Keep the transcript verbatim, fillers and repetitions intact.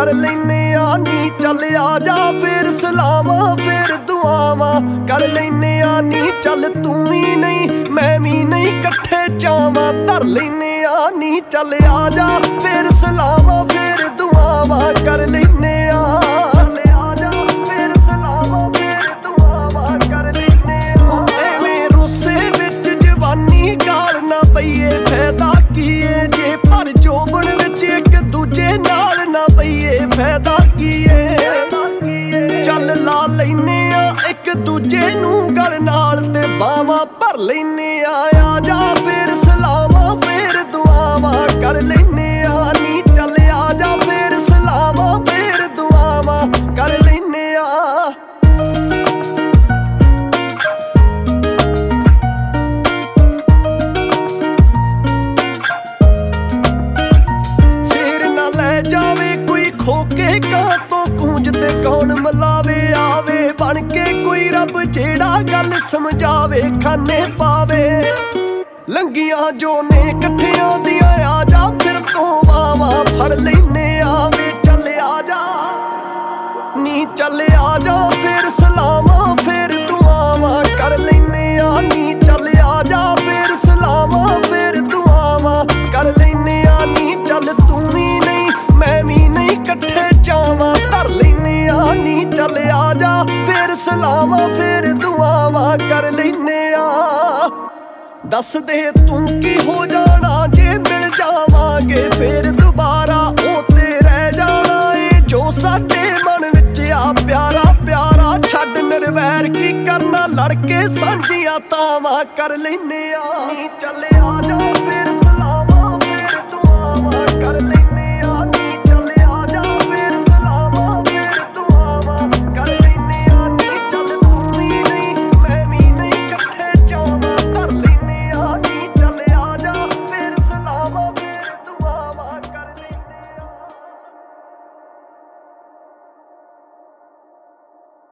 कर लैने आ नी चल आ जा फिर सलामा फिर दुआवां कर लैने आ नी चल तू भी नहीं मैं भी नहीं कट्ठे जावां धर लैने आ नी चल आ जा फिर सलामा फिर दुआवां कर लैने आ फायदा कीए जे पर जोबन विच एक दूजे नाल ना पईए फायदा कीए चल ला लैने आ एक दूजे नूं गल नाल ते बावां भर लैने आ आ जा फिर सलामा फिर दुआवां कर लैने आ नी चल आ जा फिर सलामा फिर दुआवां कर लैने आ जावे कोई खोके कां तो गूंजते कौन मिलावे आवे बन के कोई रब जेड़ा गल समझावे खाने पावे लंगियां जो ने कट्ठियां दियां आ जा फिर तो वावा फड़ लैने आवे चल आ जा नी चल आ जा फिर सलामा फिर दुआवां कर लैने आ नी चल आ जा फिर सलामा फिर दुआवां कर लैने आ नी चल तू भी नहीं मैं भी नहीं कट्ठे जावां धर लैने आ नी चल आ जा फिर सलामा फिर दुआवां कर लैने आ दस दे तू की हो जाना जे मिल जावांगे फिर दोबारा ओ ते रह जाना ए जो साडे मन विच आ प्यारा प्यारा छड्ड निर्वैर की करना लड़ के सांझियां तावां कर लैने आ नी चल